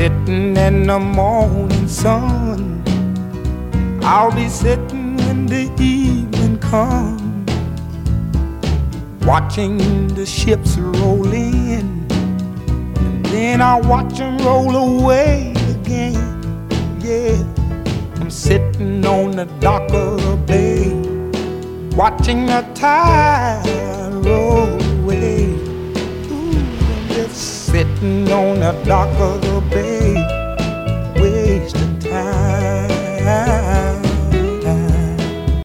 sitting in the morning sun. I'll be sitting when the evening comes, watching the ships roll in, and then I'll watch them roll away again. Yeah, I'm sitting on the dock of the bay, watching the tide roll away. Ooh, I'm just sitting on the dock of the bay,